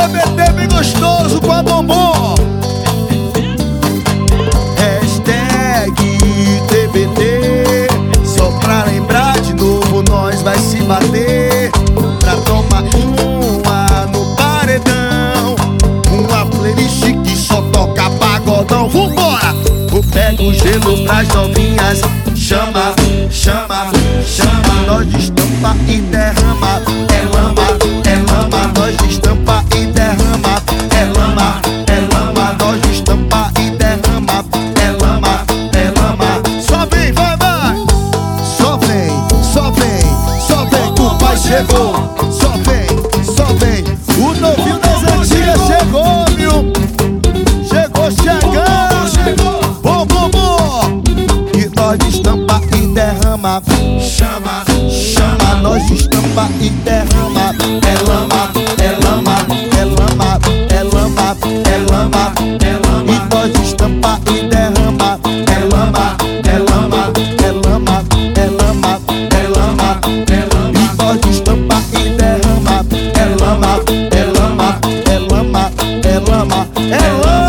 TBT bem gostoso com a bombom. Hashtag TBT, só pra lembrar de novo, nós vai se bater pra tomar uma no paredão. Uma playlist que só toca pagodão. Vambora! Eu pego o gelo pras novinhas, chama, chama, chama. Nós estampa e derrama, é lama, é lama. Nós estampa e derrama, é lama, é lama. Nós estampa e derrama, é lama, é lama. Só vem, vai, vai. Só vem, só vem, só vem que o pai chegou. Só vem, só vem. O novinho das antigas chegou, viu? Chegou chegando. Bom, bom, bom. E nós estampa e derrama, chama, chama. Nós estampa e derrama, é lama, é lama, é lama, é lama, é lama, é lama. E nós estampa e derrama, é lama, é lama, é lama, é lama, é lama, é lama. E nós estampa e derrama, é lama, é lama, é lama, é lama, é lama.